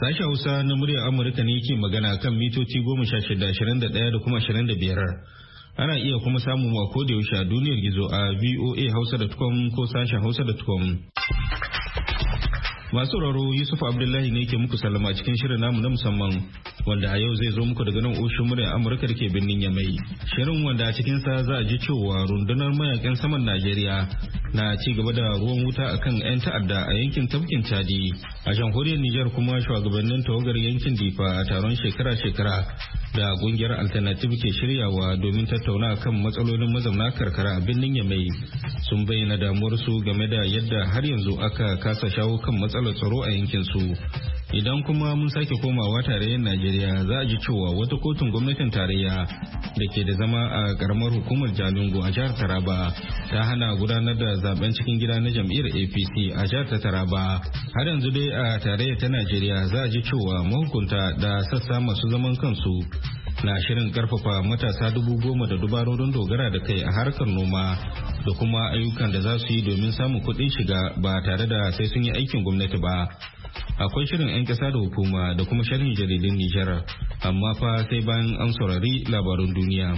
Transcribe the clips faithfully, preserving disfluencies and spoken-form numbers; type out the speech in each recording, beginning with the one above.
Sashen Hausa na muryar Amurka ne ke magana kan mitoci goma sha shida, ashirin da ɗaya da kuma ashirin da biyar. Ana iya kuma samun mu a koda yaushe a duniyar gizo a v o a hausa dot com ko sashen hausa dot com. Masu sauraro Yusuf Abdullahi ne ke muku sallama cikin shirin namu na musamman wanda a yau zai zo muku daga nan ofishin muryar Amurka da ke birnin Yamai. Shirin wanda a cikin sa za a ji cewa rundunar mayakan saman Najeriya na ci gaba da ruwan wuta akan 'yan ta'adda a yankin tafkin Chadi. A jamhuriyar Nijar kuma shugabannin tawagar yankin Difa a taron shekara-shekara da kungiyar Alternative ke shiryawa domin tattauna kan matsalolin mazauna karkara a birnin Yamai sun bayyana damuwarsu game da yadda har yanzu aka kasa shawo kan matsalar tsaro a yankin su. Idan kuma mun sake komawa tarayyar Najeriya za a ji cewa wata kotun gwamnatin tarayya da ke da zama a karamar hukumar Jalingo a jihar Taraba ta hana gudanar da zaben cikin gida na jam'iyyar A P C a jihar ta Taraba. Har yanzu dai a tarayyar ta Najeriya za a ji cewa mahukunta da sassa masu zaman kansu na shirin karfafa matasa dubu goma da dubarorin dogara da kai a harkar noma da kuma ayyukan da za su yi domin samun kuɗin shiga ba tare da sai sun yi aikin gwamnati ba. Akwai shirin 'yan ƙasa da hukuma da kuma sharhin jaridun Nijar, amma fa sai bayan an saurari labarun duniya.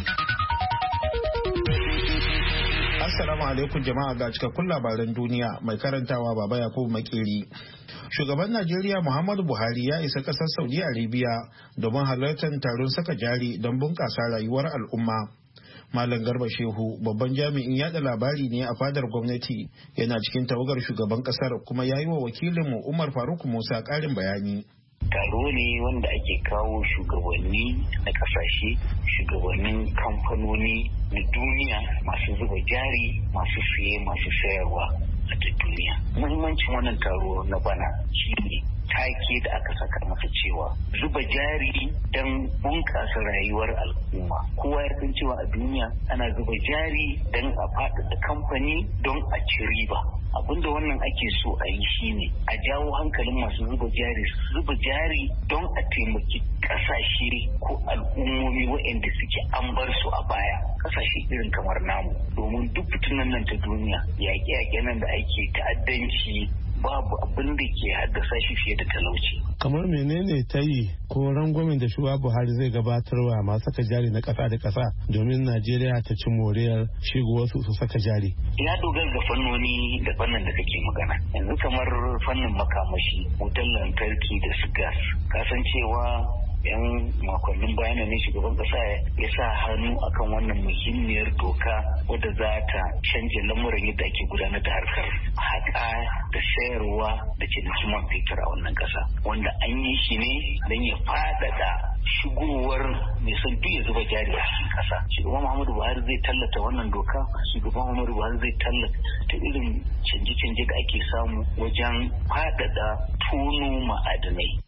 Assalamu alaikum jama'a, ga cikakkun labaran duniya mai karantawa Baba Yakubu Makeri. Shugaban Najeriya Muhammadu Buhari ya isa ƙasar Saudi Arabia domin halartar taron saka jari don bunƙasa rayuwar al'umma. Malam Garba Shehu babban jami'in yada labari ne a fadar gwamnati, yana cikin tawagar shugaban kasar kuma ya yi wa wakilinmu Umar Faruk Musa ƙarin bayani. Taro ne wanda ake kawo shugabanni na kasashe, shugabannin kamfanoni na duniya, masu zuba jari, masu siye, masu sayarwa a duniya. Muhimmancin wannan taro na bana shi ne take da aka saka masa cewa zuba jari don bunƙasa rayuwar al'umma. Kowa ya san cewa a duniya ana zuba jari don a faɗaɗa kamfani don a ci riba. Abinda wannan ake so a yi shine a jawo hankalin masu zuba jari su zuba jari don a taimaki ƙasashe ko al'ummomi waɗanda suke an bar su a baya, ƙasashe irin kamar namu, domin duk fitinan nan ta duniya yaƙe-yaƙe nan da ake ta'addanci babu abin da ke haddasa shi fiye da talauci. Kamar menene ta yi ko rangwamen da shugaba Buhari zai gabatarwa masu saka jari na ƙasa da ƙasa domin Najeriya ta ci moriyar shigowar su saka jari? Ya dogara ga fannoni da fannin da kake magana. Yanzu kamar fannin makamashi, wutar lantarki da su gas. Kasancewa yan makonnin bayanan ne shugaban kasa ya sa hannu akan wannan muhimmiyar doka wadda za ta canja lamuran yadda ake gudanar da harkar haƙa da sayarwa da cinikin man fetur a wannan kasa, wanda an yi shi ne don ya faɗaɗa shigowar mai son duk ya zuba jari a cikin kasa. Shugaban Muhammadu Buhari zai tallata wannan doka, shugaban Muhammadu Buhari zai tallata irin canje-canje da ake samu wajen faɗaɗa tono ma'adanai.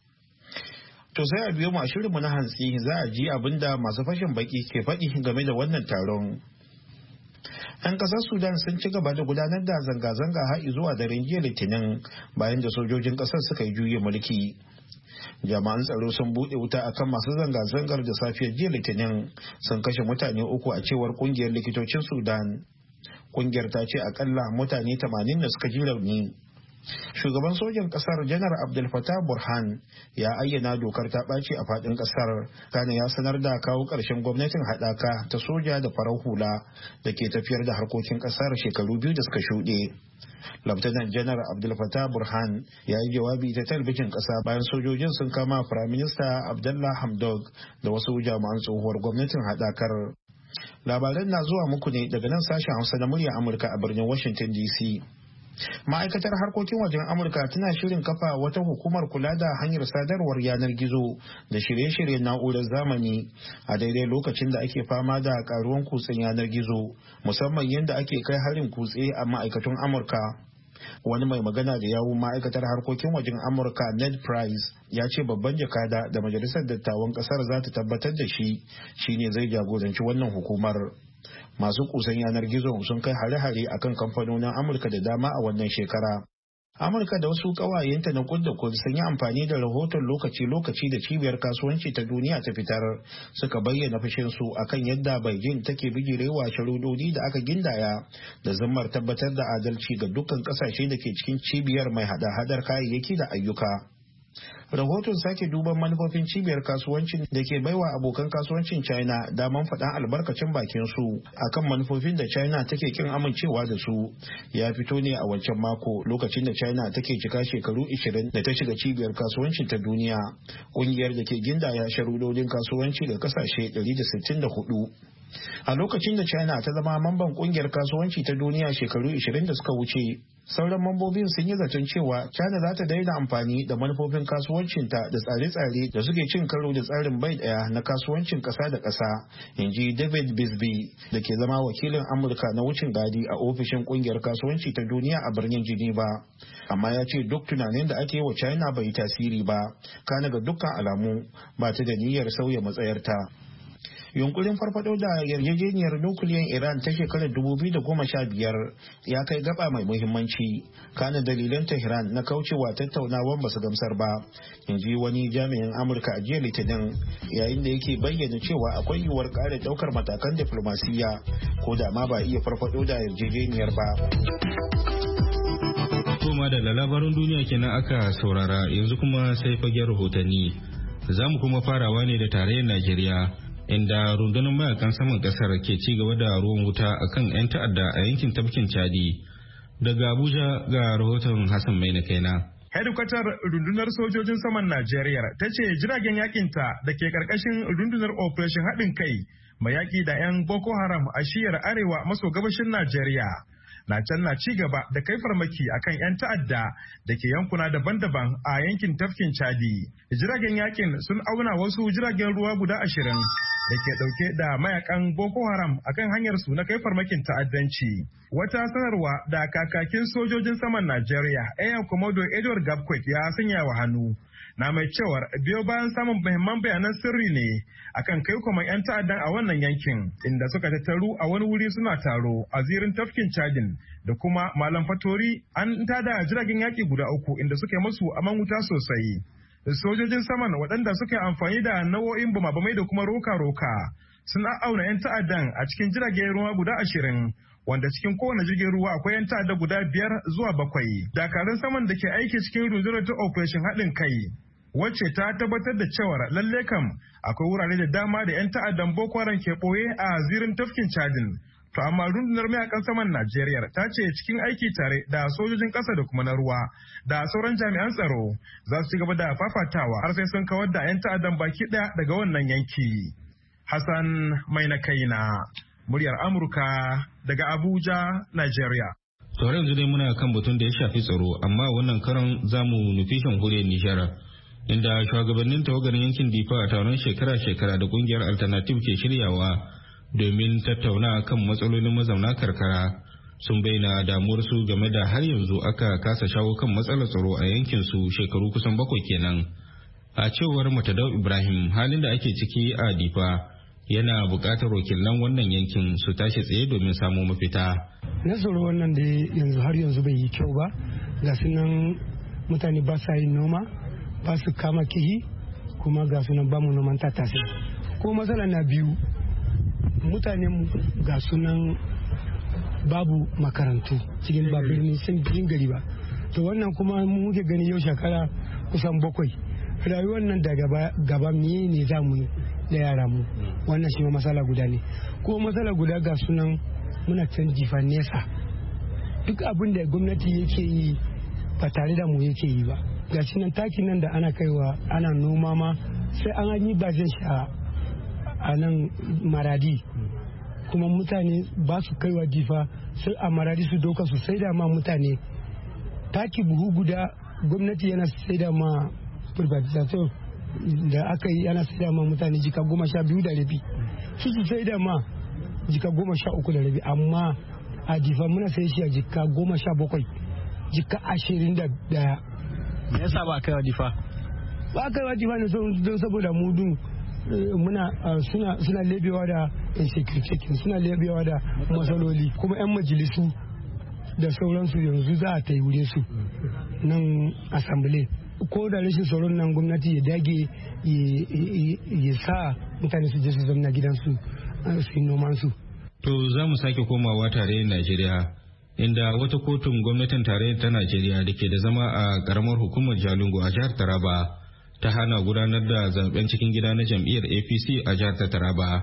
To sai a biyo mu a shirinmu na hantsi za a ji abin da masu fashin baki ke faɗi game da wannan taron. 'Yan ƙasar Sudan sun ci gaba da gudanar da zanga-zanga har zuwa daren jiya Litinin bayan da sojojin ƙasar suka yi juyin mulki. Jami'an tsaro sun buɗe wuta akan masu zanga-zangar da safiyar jiya Litinin, sun kashe mutane uku a cewar ƙungiyar likitocin Sudan. Ƙungiyar ta ce akalla mutane tamanin da suka ji rauni. Shugaban sojan kasar Janar Abdul Fattah Burhan ya ayyana dokar ta ɓaci a faɗin kasar, kana ya sanar da kawo ƙarshen gwamnatin haɗaka ta soja da farar hula da ke tafiyar da harkokin kasar shekaru biyu da suka shuɗe. Laftanan Janar Abdul Fattah Burhan ya yi jawabi ta talabijin ƙasa bayan sojojin sun kama Firaminista Abdullah Hamdok da wasu jami'an tsohuwar gwamnatin haɗakar. Labaran na zuwa muku ne daga nan sashen Hausa na murya Amurka a birnin Washington D C. Ma'aikatar harkokin wajen Amurka tana shirin kafa wata hukumar kula da hanyar sadarwar yanar gizo da shirye-shiryen na'urar zamani a daidai lokacin da ake fama da karuwan kutsen yanar gizo, musamman yadda ake kai harin kutse a ma'aikatun Amurka. Wani mai magana da yawun ma'aikatar harkokin wajen Amurka Ned Price ya ce babban jakada da majalisar dattawan kasar za ta tabbatar da shi shine zai jagoranci wannan hukumar. Masu kusan yanar gizo sun kai hare-hare akan kamfanonin Amurka da dama a wannan shekara. Amurka da wasu kawayenta na kud da kud sun yi amfani da rahoton lokaci-lokaci da cibiyar kasuwanci ta duniya ta fitar, suka bayyana fushinsu akan yadda Beijing take bijirewa sharudodi da aka gindaya da zammar tabbatar da adalci ga dukkan kasashe da ke cikin cibiyar mai hada-hadar kayayyaki da ayyuka. Rahoton sake duban manufofin cibiyar kasuwancin da ke baiwa abokan kasuwancin China daman faɗan albarkacin bakin su akan manufofin da China take kin amincewa da su ya fito ne a wancan mako lokacin da China take cika shekaru ishirin da ta shiga cibiyar kasuwancin ta duniya, ƙungiyar da ke gindaya sharudodin kasuwanci ga kasashe ɗari da sittin da hudu. A lokacin da China ta zama mamban kungiyar kasuwanci ta duniya shekaru ishirin da suka wuce, sauran mambobin sun yi zaton cewa China za ta daina amfani da manufofin kasuwancinta da tsare-tsare da suke cin karo da tsarin bai daya na kasuwancin ƙasa da ƙasa, in ji David Bisbee da ke zama wakilin Amurka na wucin gadi a ofishin kungiyar kasuwanci ta duniya a birnin Geneva. Amma ya ce duk tunanin da ake wa China bai tasiri ba, kana ga dukkan alamu ba ta da niyyar sauya matsayarta. Yunkurin farfado da yarjejeniyar nukiliyan Iran ta shekarar dubu biyu da goma sha biyar ya kai gaba mai muhimmanci, kana dalilan Tehran na kaucewa tattaunawan basu gamsar ba, in ji wani jami'in Amurka a jiya Litinin, yayin da yake bayyana cewa akwai yiwuwar kare daukar matakan diflomasiyya ko da ma ba iya farfado da yarjejeniyar ba. Koma da labarin duniya kenan aka saurara, yanzu kuma sai fagen rahotanni. Za mu kuma farawa ne da tarayyar Najeriya, inda rundunar mayakan saman kasar ke ci gaba da ruwan wuta akan 'yan ta'adda a yankin tafkin Chadi. Daga Abuja ga rahoton Hassan Maina kaina. Hedikwatar rundunar sojojin saman Najeriya ta ce jiragen yakinta da ke karkashin rundunar Operation haɗin kai mai yaki da 'yan Boko Haram a shiyar arewa maso gabashin Najeriya na can na ci gaba da kai farmaki akan 'yan ta'adda da ke yankuna daban-daban a yankin tafkin Chadi. Jiragen yakin sun auna wasu jiragen ruwa guda ashirin da ke dauke da mayakan Boko Haram akan hanyar su na kai farmakin ta'addanci. Wata sanarwa da kakakin sojojin saman Najeriya, Air Commodore Edward Gabquet ya sanya wa hannu, na mai cewar biyo bayan samun muhimman bayanan sirri ne akan kai kuma 'yan ta'addan a wannan yankin, inda suka tattaru a wani wuri suna taro a zirin tafkin Chadin da kuma Malam Fatori, an tada jiragen yaki guda uku inda suka yi musu aman wuta sosai. Sojojin saman waɗanda suka yi amfani da nau'o'in bama-bamai da kuma roka-roka sun auna 'yan ta'addan a cikin jiragen ruwa guda ashirin, wanda cikin kowane jirgin ruwa akwai 'yan ta'adda guda biyar zuwa bakwai. Dakarun saman da ke aiki cikin rundunar ta Operation haɗin kai, wacce ta tabbatar da cewar lalle kam akwai wurare da dama da 'yan ta'addan Boko Haram ke ɓoye a zirin tafkin Chadin. To amma rundunar mayakan saman Najeriya ta ce cikin aiki tare da sojojin ƙasa da kuma na ruwa da sauran jami'an tsaro za su ci gaba da fafatawa har sai sun kawar da 'yan ta'addan baki ɗaya daga wannan yanki. Hassan mai na kaina, muryar Amurka daga Abuja, Najeriya. Sauran yanzu dai muna kan batun da ya shafi tsaro, amma wannan karon za mu nufi shanhuriyar Nijar, inda shugabannin tawagar yankin Difa a taron shekara-shekara da kungiyar Alternative ke shiryawa domin tattauna kan matsalolin mazauna karkara sun bayyana damuwarsu game da har yanzu aka kasa shawo kan matsalar tsaro a yankinsu shekaru kusan bakwai kenan. A cewar Matadau Ibrahim, halin da ake ciki a Difa yana buƙatar wakilan wannan yankin su tashi tsaye domin samu mafita. Na tsoro wannan da yanzu har yanzu bai yi kyau ba, ga sunan mutane ba sa yin noma, ba su kama kihi, kuma ga sunan ba mu noman tattasai. Ko matsala na biyu, mutanen ga sunan babu makarantu cikin ba birni sun cikin gari ba. To wannan kuma mu muke gani yau shekara kusan bakwai. Rayuwar nan da gaba miye ne za mu yi da yara mu, wannan shi ma matsala guda ne. Ko matsala guda ga sunan muna can jifa nesa, duk abin da gwamnati yake yi ba tare da mu yake yi ba. Ga shi nan taki nan da ana kaiwa ana noma ma sai an yi bajen shi a nan Maradi, kuma mutane ba su kaiwa jifa sai a Maradi su doka su sai da ma mutane taki buhu guda. Gwamnati yana sai da ma privatizator da aka yi yana sai da ma mutane jika goma sha biyu da rabi, su su sai da ma jika goma sha uku da rabi, amma a jifa muna sai shi a jika goma sha bakwai, jika ashirin da daya. Me yasa ba a kaiwa jifa? Ba a kaiwa jifa ne don saboda mudun muna suna suna lebewa da insecurity, suna lebewa da matsaloli, kuma yan majalisu da sauransu yanzu za a taimure su nan assembly. Ko da rashin tsaron nan gwamnati ya dage ya sa mutane su je su zama gidansu su yi nomansu. To za mu sake komawa tare Najeriya, inda wata kotun gwamnatin tarayyar ta Najeriya da ke da zama a karamar hukumar Jalingo a jihar Taraba ta hana gudanar da zaben cikin gida na jam'iyyar A P C a jihar ta Taraba.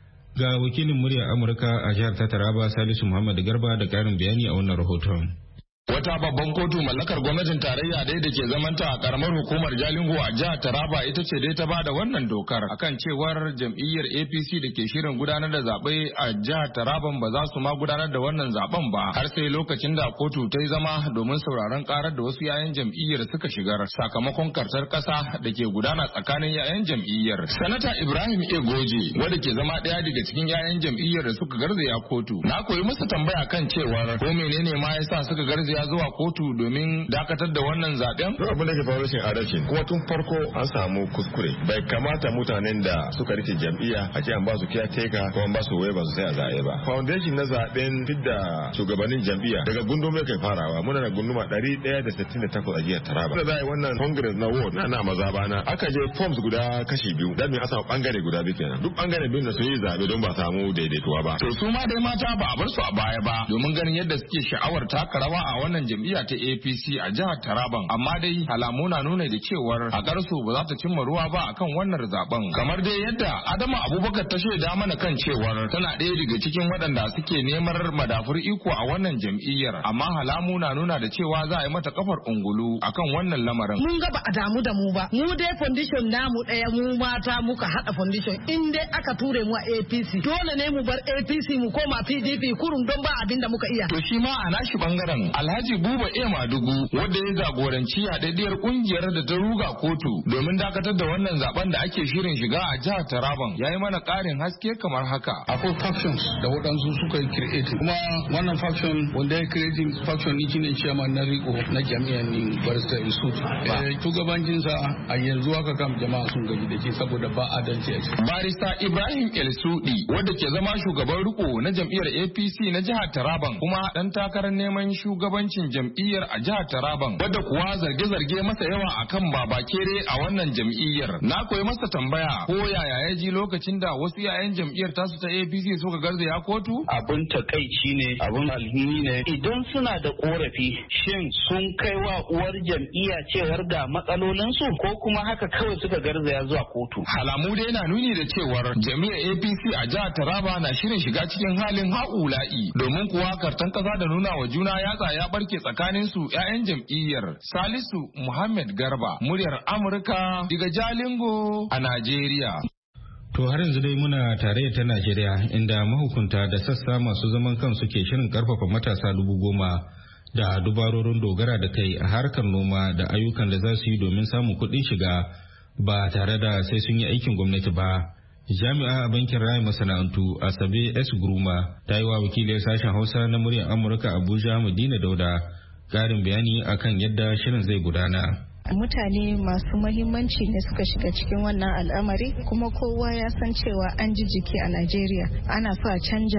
Ga wakilin muryar Amurka a jihar ta Taraba Salisu Muhammad Garba da karin bayani a wannan rahoton. Wata babban kotu mallakar gwamnatin tarayya dai da ke zamanta a karamar hukumar Jalingo a jihar Taraba ita ce dai ta bada wannan dokar akan cewar jam'iyyar A P C da ke shirin gudanar da zaɓe a jihar Taraban ba za su ma gudanar da wannan zaben ba har sai lokacin da kotu ta yi zama domin sauraron karar da wasu yayan jam'iyyar suka shigar sakamakon kartar ƙasa da ke gudana tsakanin yayan jam'iyyar. Sanata Ibrahim Egoje wanda ke zama ɗaya daga cikin yayan jam'iyyar da suka garzaya kotu na koyi masa tambaya kan cewar ko menene ma yasa suka garzaya ya zuwa kotu domin dakatar da wannan zaben? Duk abin da ke faru rashin adalci kuma tun farko an samu kuskure. Bai kamata mutanen da suka rike jam'iyya a ce an ba su caretaker ko an ba su waye ba su sai a zaɓe ba. Foundation na zaben fidda shugabannin jam'iyya daga gunduma kai farawa muna da gunduma ɗari ɗaya da sittin da takwas a jihar Taraba. Da za a yi wannan congress na ward na na mazaba na aka je forms guda kashi biyu dan me asa bangare guda biyu kenan. Duk bangare biyu da sun yi zaɓe don ba samu daidaituwa ba. To su ma dai mata ba a bar su a baya ba domin ganin yadda suke sha'awar taka rawa a wannan jam'iyya ta A P C a jihar Taraban amma dai alamu na nuna da cewar a garsu ba za ta cimma ruwa ba akan wannan zaben kamar dai yadda Adama Abubakar ta shaida mana kan cewar tana ɗaya daga cikin waɗanda suke neman madafur iko a wannan jam'iyyar amma alamu na nuna da cewa za a yi mata kafar ungulu akan wannan lamarin. Mun ga ba a damu da mu ba mu dai foundation namu ɗaya mu mata muka haɗa foundation in dai aka ture mu a A P C dole ne mu bar A P C mu koma P D P kurum don ba abin da muka iya. To shi ma a nashi bangaren Alhaji Buba E Madugu wanda ya jagoranci haɗaɗɗiyar kungiyar da ta ruga kotu domin dakatar da wannan zaben da ake shirin shiga a jihar Taraban ya yi mana ƙarin haske kamar haka. Akwai factions da waɗansu suka yi creating kuma wannan faction wanda ya creating faction ni shine chairman na riko na jami'an ni Barista Institute. Shugabancinsa a yanzu haka kam jama'a sun gaji da shi saboda ba adalci a ciki. Barista Ibrahim El-Sudi wanda ke zama shugaban riko na jam'iyyar A P C na jihar Taraban kuma dan takarar neman shugabancin jam'iyyar a jihar Taraban wadda kuwa zarge-zarge masa yawa akan babakere a wannan jam'iyyar. Na koyi masa tambaya ko yaya ya ji lokacin da wasu yayan jam'iyyar tasu ta A P C suka garzaya kotu? Abun takaici ne, abun alhini ne. Idan suna da korafi shin sun kai wa uwar jam'iyya cewar ga matsalolinsu ko kuma haka kawai suka garzaya zuwa kotu? Alamu dai na nuni da cewar jam'iyyar A P C a jihar Taraba na shirin shiga cikin halin ha'ula'i domin kuwa kartan kasa da nuna wa juna yatsa ya barke tsakanin su ƴaƴan jam'iyyar. Salisu Muhammad Garba, muryar Amurka daga Jalingo a Najeriya. To har yanzu dai muna tare ta Najeriya inda mahukunta da sassa masu zaman kansu ke shirin karfafa matasa dubu goma da dubarorin dogara da kai a harkar noma da ayyukan da za su yi domin samun kuɗin shiga ba tare da sai sun yi aikin gwamnati ba. Jami'a a bankin raya masana'antu Asabe S. Guruma ta yi wa wakilin sashen Hausa na muryar Amurka Abuja Madina Dauda ƙarin bayani akan yadda shirin zai gudana. Mutane masu mahimmanci ne suka shiga cikin wannan al'amari kuma kowa ya san cewa an ji jiki a Najeriya ana so a canja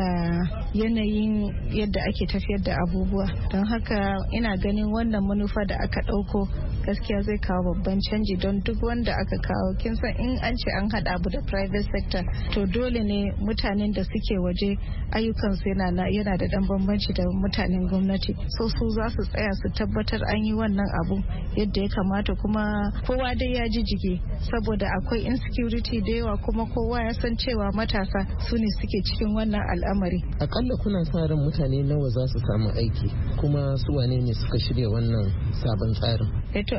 yanayin yadda ake tafiyar da abubuwa don haka ina ganin wannan manufa da aka ɗauko gaskiya zai kawo babban canji don duk wanda aka kawo kin san in an ce an haɗa abu da private sector to dole ne mutanen da suke waje ayyukansu yana yana da ɗan bambanci da mutanen gwamnati so su za su tsaya su tabbatar an yi wannan abu yadda ya kamata kuma kowa dai ya ji jiki saboda akwai insecurity da yawa kuma kowa ya san cewa matasa su ne suke cikin wannan al'amari. Akalla kuna sa ran mutane nawa za su samu aiki kuma su wane ne suka shirya wannan sabon tsarin? Eto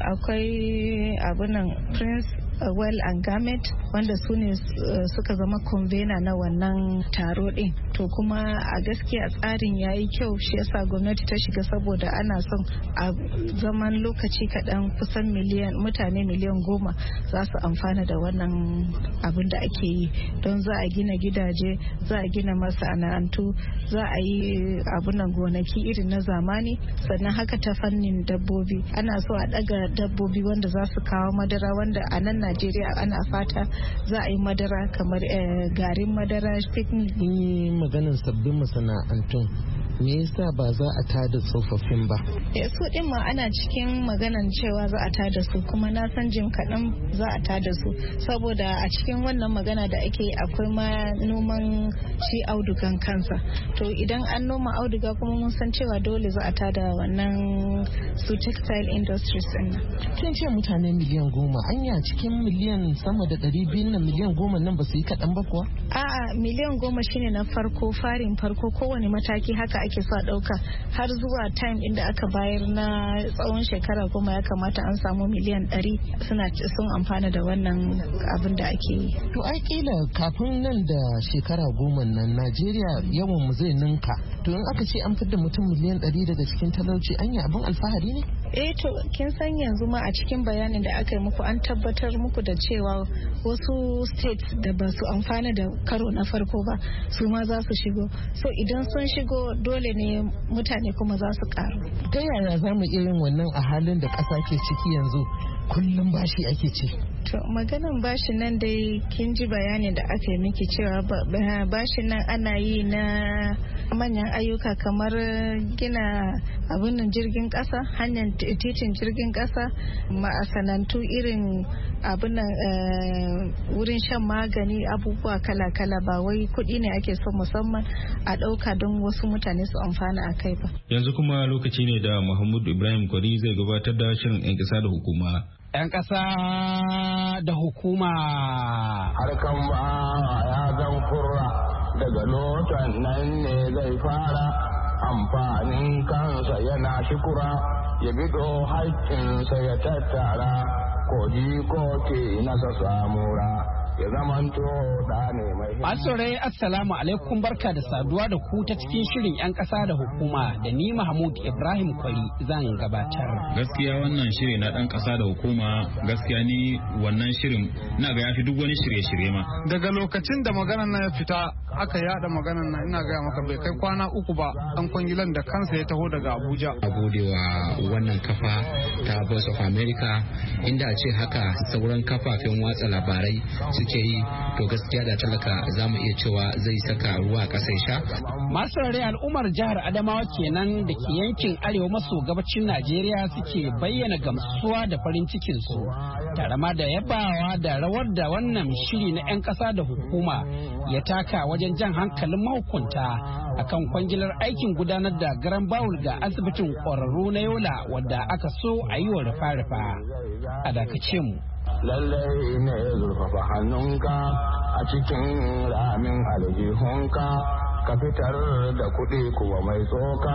akwai abunan Prince Well and Garment wanda su ne suka zama convener na wannan taro din to kuma a gaskiya tsarin ya yi kyau shi yasa gwamnati ta shiga saboda ana son a zaman lokaci kaɗan kusan miliyan mutane miliyan goma za su amfana da wannan abin da ake yi don za a gina gidaje za a gina masana'antu za a yi abunan gonaki irin na zamani sannan haka ta fannin dabbobi ana so a ɗaga dabbobi wanda za su kawo madara wanda a nan Najeriya ana fata za a yi madara kamar garin madara picnic. Kun yi maganin sabbin masana'antun me yasa ba za a tada tsofaffin ba? su din ma ana cikin maganan cewa za a tada su, kuma na san jim kaɗan za a tada su, saboda a cikin wannan magana da ake akwai ma noman shi audugan kansa. To idan an noma auduga kuma mun san cewa dole za a tada wannan su textile industries din nan. Kin ce mutane miliyan goma, anya cikin miliyan sama da ɗari biyu na miliyan goma nan ba su yi kaɗan ba kuwa? A'a, miliyan goma shine na farko, farin farko, kowane mataki haka ake so a ɗauka har zuwa time inda aka bayar na tsawon shekara goma ya kamata an samu miliyan ɗari suna sun amfana da wannan abin da ake yi. To ai kila kafin nan da shekara goma nan Najeriya yawan mu zai ninka. To in aka ce an fitar da mutum miliyan ɗari daga cikin talauci, anya abin alfahari ne? Eh to kin san yanzu ma a cikin bayanin da aka yi muku an tabbatar muku da cewa wasu states da ba su amfana da karo na farko ba su ma za su shigo. So idan sun shigo dole ne mutane kuma za su karu. Ta yaya za mu iya yin wannan a halin da ƙasa ke ciki yanzu? Kullum bashi ake ci. To maganan bashi nan dai kin ji bayanin da aka yi miki cewa bashi nan ana yi na manyan ayyuka kamar gina abin jirgin kasa, hanyar titin jirgin kasa, masana'antu irin abin wurin shan magani, abubuwa kala-kala, ba wai kuɗi ne ake so musamman a ɗauka don wasu mutane su amfana a kai ba. Yanzu kuma lokaci ne da Mahmud Ibrahim Kwari zai gabatar da shirin 'yan ƙasa da hukuma. 'Yan ƙasa da hukuma. Harkan ba ya zan kurra daga lotan nan ne zai fara amfanin kansa yana shikura ya bido haƙƙinsa ya tattara koji ko ke nasa samura ya zamanto da ne mai Masorai assalamu alaikum, barka da saduwa da ku ta cikin shirin 'yan ƙasa da hukuma da ni Mahmud Ibrahim Kwari zan gabatar. Gaskiya wannan shiri na ɗan ƙasa da hukuma, gaskiya ni wannan shirin ina ga yafi duk wani shirye-shirye ma. Daga lokacin da maganan nan ya fita aka yada maganan nan ina gaya maka bai kai kwana uku ba ɗan kwangilan da kansa ya taho daga Abuja. A godewa wannan kafa ta Voice of America, inda a ce haka sauran kafafen watsa labarai suke yi, to gaskiya da talaka za mu iya cewa zai saka ruwa a ƙasar sha. Masu rare al'ummar jihar Adamawa kenan da ke yankin arewa maso gabacin Najeriya suke bayyana gamsuwa da farin cikin su tare ma da yabawa da rawar da wannan shiri na 'yan ƙasa da hukuma ya taka wajen jan hankalin mahukunta akan kwangilar aikin gudanar da garan bawul ga asibitin ƙwararru na Yola wadda aka so a yi wa rufa-rufa. A dakace mu. Lallai ne zurfafa hannunka a cikin ramin aljihunka ka fitar da kuɗi kuma mai tsoka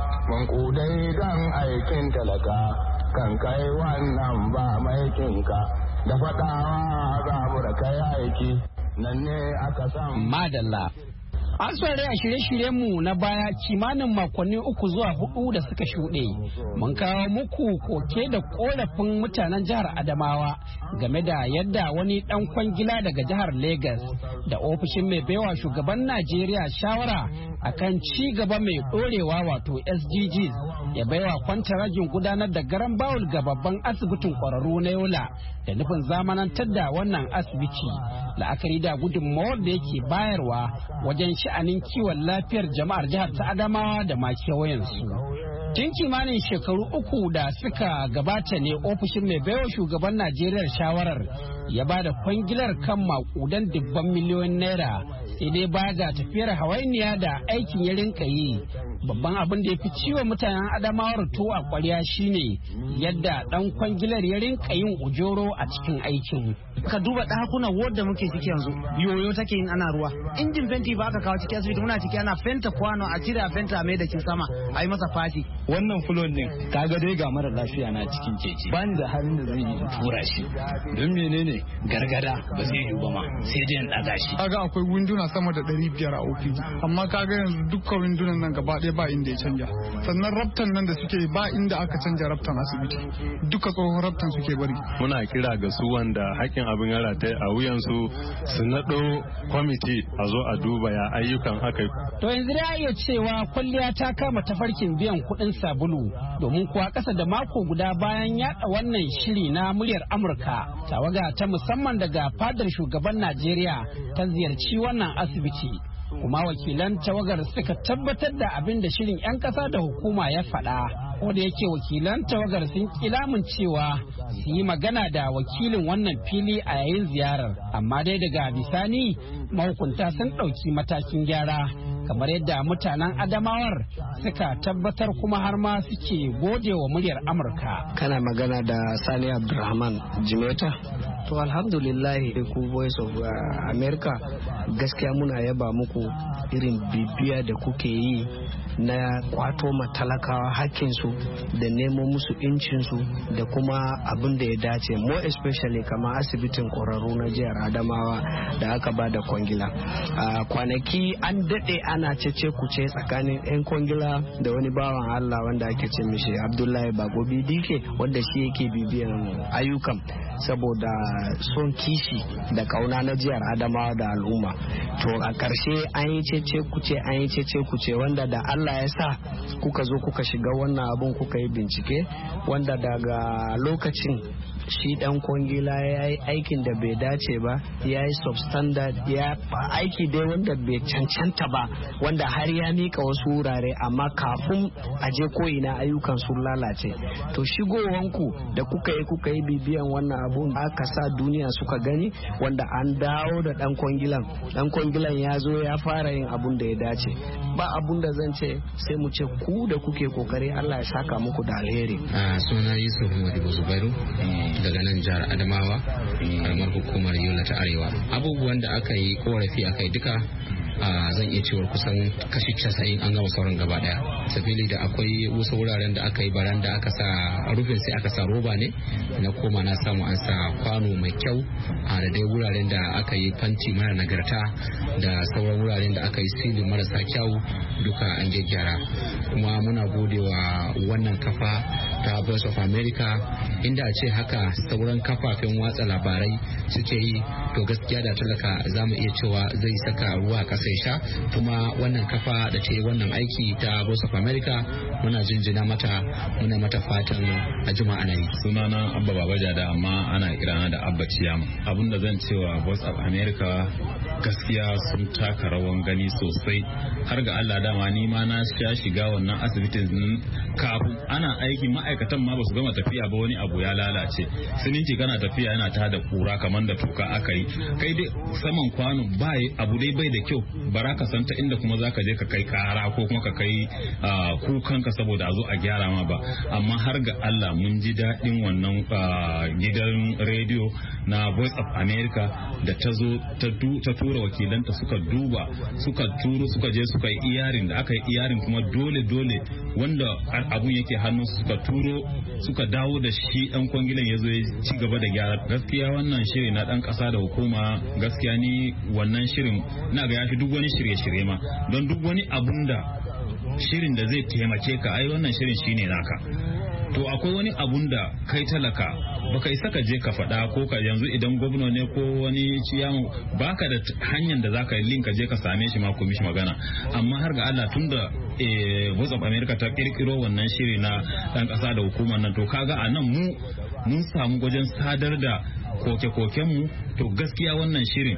mankudai don aikin talaka kan kai wannan ba maikinka da faɗawa za mu da kai aiki nan ne aka san madalla. An saurari a shirye-shiryenmu na baya kimanin makonni uku zuwa hudu da suka shuɗe. Mun kawo muku koke da korafin mutanen jihar Adamawa game da yadda wani ɗan kwangila daga jihar Legas da ofishin mai baiwa shugaban Najeriya shawara akan ci gaba mai ɗorewa wato S D Gs ya baiwa kwantaragin gudanar da garan bawul ga babban asibitin ƙwararru na Yola da nufin zamanantar da wannan asibiti. La'akari da gudunmawar da yake bayarwa wajen sha'anin kiwon lafiyar jama'ar jihar ta Adamawa da ma kewayensu. Tun kimanin shekaru uku da suka gabata ne ofishin mai baiwa shugaban Najeriya shawarar ya ba da kwangilar kan makudan dubban miliyoyin naira, sai dai baya ga tafiyar hawainiya da aikin ya rinka yi. Babban abin da ya fi ciwo mutanen Adamawar to a kwarya shine yadda dan kwangilar ya rinka yin ujoro a cikin aikin. Ka duba ɗakunan wadda muke ciki yanzu yoyo take yin ana ruwa, injin fenti ba aka kawo ciki asibiti, muna ciki ana fenta kwano a cire a fenta a mai da kin sama a yi masa fati. Wannan fulon din kaga dai ga mara lafiya na cikin keke, bani da halin da zai yi tura shi don menene gargada ba zai yi ba ma sai dai in ɗaga shi. Kaga akwai winduna sama da ɗari biyar a ofis, amma kaga yanzu dukkan windunan nan gaba ɗaya ba inda ya canja, sannan raftan nan da suke ba inda aka canja raftan asibiti, duka tsohon raftan suke bari. Muna kira ga su wanda hakkin abin yara ta a wuyansu su naɗo kwamiti a zo a duba ya ayyukan aka yi. To yanzu da iya cewa kwalliya ta kama tafarkin biyan kuɗin sabulu, domin kuwa ƙasa da mako guda bayan yaɗa wannan shiri na muryar Amurka, tawaga ta musamman daga fadar shugaban Najeriya ta ziyarci wannan asibiti kuma wakilan tawagar suka tabbatar da abin da shirin 'yan ƙasa da hukuma ya faɗa. Wanda yake wakilan tawagar sun kilamin cewa su yi magana da wakilin wannan fili a yayin ziyarar, amma dai daga bisani mahukunta sun ɗauki matakin gyara kamar yadda mutanen Adamawar suka tabbatar kuma har ma suke gode wa muryar Amurka. Kana magana da Sani Abdulrahman Jimeta? To alhamdulillah ku Voice of uh, America gaskiya muna yaba muku irin bibiya da kuke yi na kwato matalakawa hakkinsu da nemo musu incinsu da kuma abin da ya dace, more especially kama asibitin ƙwararru na jihar Adamawa da aka ba da kwangila. A kwanaki an daɗe ana cece kuce tsakanin 'yan kwangila da wani bawan Allah wanda ake ce mishi Abdullahi Bagobi Dike, wanda shi yake bibiyan ayyukan saboda son kishi da kauna na jihar Adamawa da al'umma. To a ƙarshe an yi cece kuce an yi cece kuce wanda da Allah ya sa kuka zo kuka shiga wannan abun kuka yi bincike, wanda daga lokacin shi dan kwangila ya yi aikin da bai dace ba, ya yi substandard, ya aiki dai wanda bai cancanta ba, wanda har ya mika wasu wurare amma kafin a je ko'ina ayyukan sun lalace. To shigowanku da kuka yi kuka yi bibiyan wannan abun aka sa duniya suka gani, wanda an dawo da dan kwangilan dan kwangilan ya zo ya fara yin abun da ya dace. Ba abun da zan ce sai mu ce ku da kuke kokari Allah ya saka muku da alheri. A suna Yusuf Modibo Zubairu daga nan jihar Adamawa, karamar hukumar Yola ta Arewa. Abubuwan da aka yi korafi aka yi duka zan iya cewar kusan kashi casa'in an gama sauran gaba daya, sabili da akwai wasu wuraren da aka yi baranda aka sa rufin sai aka sa roba ne, na koma na samu an sa kwano mai kyau, a da dai wuraren da aka yi fanti mara nagarta da sauran wuraren da aka yi silin marasa kyau duka an gyaggyara. Kuma muna godewa wannan kafa ta Voice of America, inda a ce haka sauran kafafen watsa labarai suke yi to gaskiya da talaka za mu iya cewa zai saka ruwa ƙasa sha. Kuma wannan kafa da ta yi wannan aiki ta Voice of America muna jinjina mata, muna mata fatan a juma'a na yi. Sunana Abba Babaja da amma ana kirana da Abba Ciyama. Abin da zan cewa Voice of America gaskiya sun taka rawan gani sosai, har ga Allah dama ni ma na sha shiga wannan asibitin kafin ana aiki ma'aikatan ma ba su gama tafiya ba wani abu ya lalace, sininci kana tafiya yana ta da kura kamar da tuka aka yi, kai dai saman kwano ba abu dai bai da kyau, bara ka santa inda kuma zaka je ka kai kara ko kuma ka kai kukanka saboda a zo a gyara ma ba. Amma har ga Allah mun ji daɗin wannan gidan rediyo na Voice of America da ta zo ta tura wakilanta suka duba suka turo suka je suka yi iyarin, da aka yi iyarin kuma dole dole wanda abun yake hannun suka turo suka dawo da shi dan kwangilan ya zo ya ci gaba da gyara. Gaskiya wannan shiri na dan kasa da hukuma gaskiya ni wannan shirin na ga yafi duk wani shirye-shirye ma, don duk wani abun da shirin da zai taimake ka ai wannan shirin shine naka. To akwai wani abun da kai talaka baka isa ka je ka faɗa ko ka yanzu idan gwamna ne ko wani ciyamu baka da hanyar da zaka yi link ka je ka same shi ma ko mishi magana. Amma har ga Allah tunda Voice of America ta kirkiro wannan shiri na dan kasa da hukumar nan, to kaga a nan mu mun samu wajen sadar da koke-kokenmu. To gaskiya wannan shirin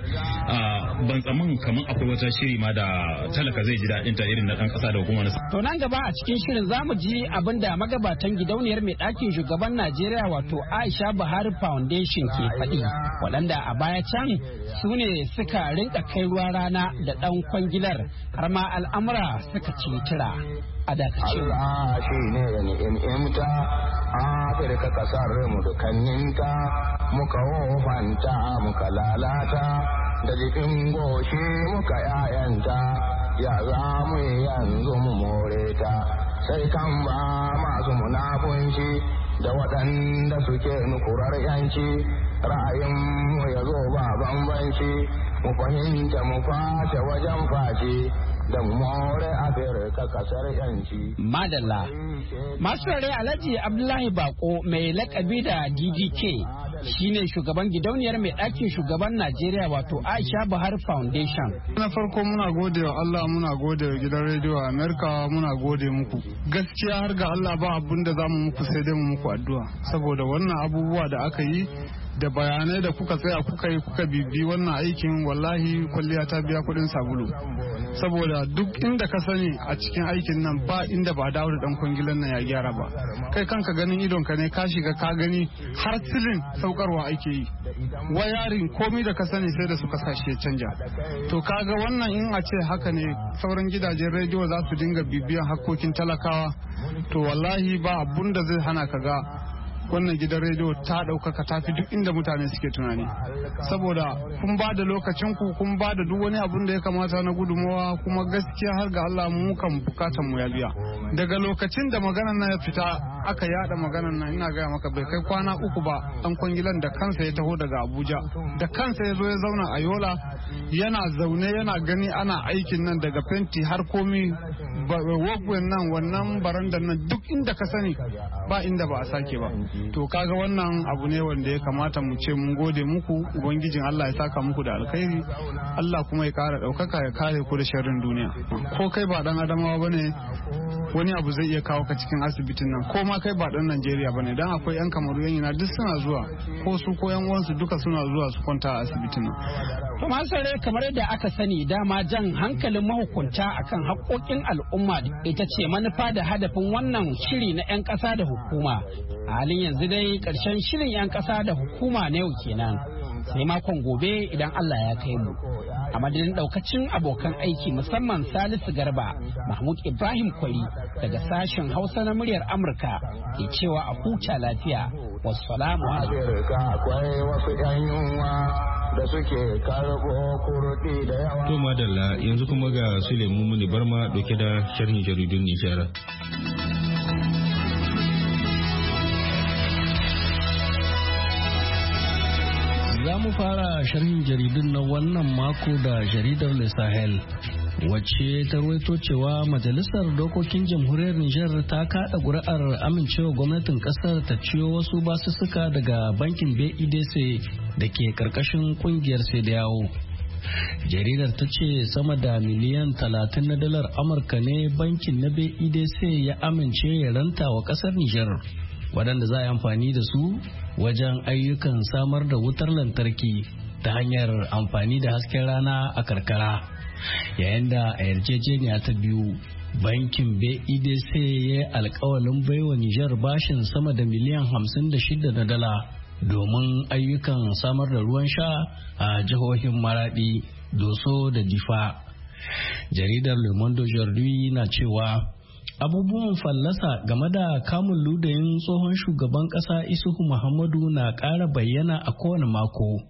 ban tsamin kamar akwai wata shiri ma da talaka zai ji daɗin ta irin na ɗan ƙasa da hukumar. To nan gaba a cikin shirin za mu ji abin da magabatan gidauniyar mai ɗakin shugaban Najeriya wato Aisha Buhari Foundation ke faɗi, waɗanda a baya can su ne suka rinka kai ruwa rana da ɗan kwangilar har ma al'amura suka ci tura. A dakacewa. Allah shi ne ni'imta Afirka kasar mu dukanninta muka wofanta muka lalata da jikin goshi muka yayanta ya za mu yanzu mu more ta sai kan ba masu munafunci da waɗanda suke nukurar yanci ra'ayin mu ya zo ba bambanci mu fahimta mu face wajen face da more Afirka kasar yanci. Madalla. Masu rare Alhaji Abdullahi Bako mai lakabi da D D K shine shugaban gidauniyar mai ɗakin shugaban Najeriya wato Aisha Buhari Foundation. Na farko muna gode wa Allah, muna gode wa gidan rediyo Amerika, muna gode muku. Gaskiya har ga Allah ba abun da zamu muku sai dai mu muku addu'a saboda wannan abubuwa da aka yi da bayanai da kuka tsaya kuka yi kuka bibi wannan aikin wallahi kwalliya ta biya kuɗin sabulu. saboda duk inda ka sani a cikin aikin nan ba inda ba dawo da dan kwangilan nan ya gyara ba. Kai kanka ganin idon ka ne ka shiga ka gani har silin saukarwa ake yi, wayarin komai da ka sani sai da suka sashi ya canja. To kaga wannan in a ce haka ne sauran gidajen rediyo za su dinga bibiyan hakkokin talakawa, to wallahi ba abun da zai hana ka ga wannan gidan rediyo ta ɗaukaka ta fi duk inda mutane suke tunani, saboda kun ba da lokacinku kun ba da duk wani abun da ya kamata na gudunmawa, kuma gaskiya har ga Allah mu kan bukatan mu ya biya. Daga lokacin da maganan nan ya fita aka yada maganan nan, ina gaya maka bai kai kwana uku ba dan kwangilan da kansa ya taho daga Abuja, da kansa ya zo ya zauna a Yola, yana zaune yana gani ana aikin nan daga fenti har komi wogwen nan wannan barandan nan duk inda ka sani ba inda ba a sake ba. To kaga wannan abu ne wanda ya kamata mu ce mun gode muku, ubangijin Allah ya saka muku da alkhairi, Allah kuma ya kara daukaka ya kare ku da sharrin duniya. Ko kai ba dan Adamawa bane wani abu zai iya kawo ka cikin asibitin nan, ko ma kai ba dan Najeriya bane, dan akwai yan Kamaru yan yana duk suna zuwa, ko su ko yan uwansu duka suna zuwa su kwanta a asibitin nan. To masare kamar yadda aka sani dama jan hankalin mahukunta akan haƙoƙin al'umma ita ce manufa da hadafin wannan shiri na 'yan ƙasa da hukuma. A halin yanzu dai ƙarshen shirin 'yan ƙasa da hukuma na yau kenan, sai makon gobe idan Allah ya kai mu. A madadin daukacin abokan aiki musamman Salisu Garba, Mahmud Ibrahim Kwari daga sashen Hausa na muryar Amurka ke cewa a huta lafiya. Wassalamu alaikum. Akwai wasu 'yan yunwa da suke karɓo kurɗi da yawa. To madalla yanzu kuma ga Suleiman Muni Barma dauke da sharhin jaridun Nijar. Za mu fara sharhin jaridun na wannan mako da jaridar Le Sahel, wacce ta rawaito cewa Majalisar Dokokin Jamhuriyar Nijar ta kada ƙuri'ar amincewa gwamnatin ƙasar ta ciyo wasu basussuka daga bankin B I D C da ke ƙarƙashin ƙungiyar Sediyawo. Jaridar ta ce sama da miliyan talatin na dalar Amurka ne bankin na B I D C ya amince ya ranta wa ƙasar Nijar, waɗanda za a yi amfani da su wajen ayyukan samar da wutar lantarki ta hanyar amfani da hasken rana a karkara. Yayin da a yarjejeniya ta biyu, bankin B I D C ya yi alkawalin baiwa Nijar bashin sama da miliyan hamsin da shida na dala domin ayyukan samar da ruwan sha a jihohin Maradi, Doso da Difa. Jaridar Le Monde Aujourd'hui na cewa abubuwan fallasa game da kamun ludayin tsohon shugaban ƙasa Isuhu Muhammadu na ƙara bayyana a kowane mako.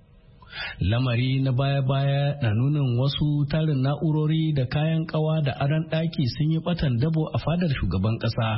Lamari na baya-baya na nunin wasu tarin na'urori da kayan ƙawa da aron ɗaki sun yi ɓatan dabo a fadar shugaban ƙasa.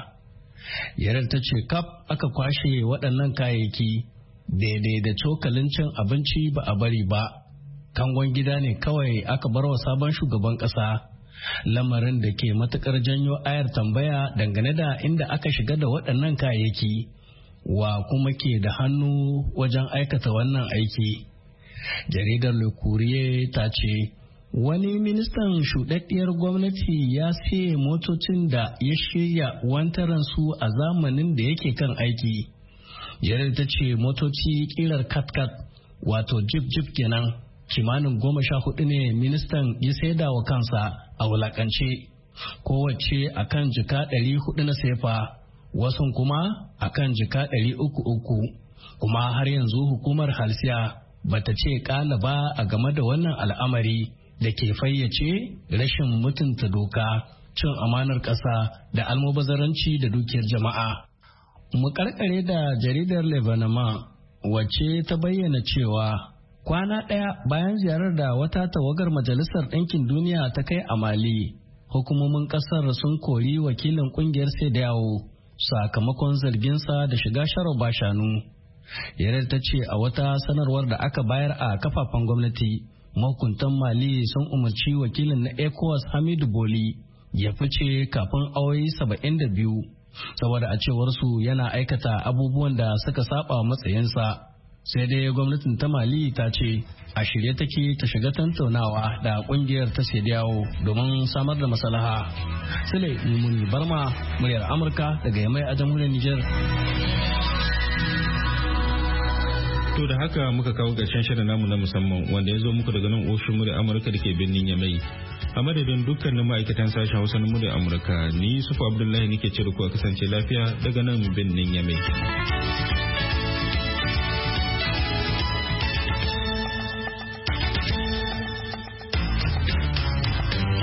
Yarar ta ce kaf aka kwashe waɗannan kayayyaki, daidai da cokalin cin abinci ba a bari ba. Kangon gida ne kawai aka bar wa sabon shugaban ƙasa. Lamarin da ke matukar janyo ayar tambaya dangane da inda aka shiga da waɗannan kayayyaki, wa kuma ke da hannu wajen aikata wannan aiki. Jaridar Le Courrier ta ce wani ministan shuɗaɗɗiyar gwamnati ya siye motocin da ya shirya wantaran su a zamanin da yake kan aiki. Jaridar ta ce motoci kirar katkat wato jip jip kenan kimanin goma sha hudu ne ministan ya saida wa kansa a wulakance, kowace a kan jika ɗari hudu na sefa, wasun kuma a kan jika ɗari uku uku. Kuma har yanzu hukumar halsiya bata ce ƙala ba a game da wannan al'amari da ke fayyace rashin mutunta doka, cin amanar ƙasa da almubazaranci da dukiyar jama'a. Mu karkare da jaridar Lebanon wacce ta bayyana cewa kwana ɗaya bayan ziyarar da wata tawagar Majalisar Ɗinkin Duniya ta kai a Mali, hukumomin ƙasar sun kori wakilin ƙungiyar Sediyawo sakamakon zarginsa da shiga sharar bashanu. Yarar ta ce a wata sanarwar da aka bayar a kafafen gwamnati, mahukuntan Mali sun umarci wakilin na ECOWAS Hamidu Boli ya fice kafin awoyi saba'in da biyu, saboda a cewar su yana aikata abubuwan da suka saba matsayinsa. Sai dai gwamnatin ta Mali ta ce a shirye take ta shiga tantaunawa da kungiyar ta Sediyawo domin samar da maslaha. Sule Mumuni Barma, muryar Amurka daga Yamai a jamhuriyar Nijar. To da haka muka kawo ƙarshen shirin namu na musamman wanda ya zo muku daga nan ofishin muryar Amurka da ke birnin Yamai. a madadin dukkanin ma'aikatan sashen Hausa na muryar Amurka ni Sufa Abdullahi nake ce da ku kasance lafiya daga nan birnin Yamai.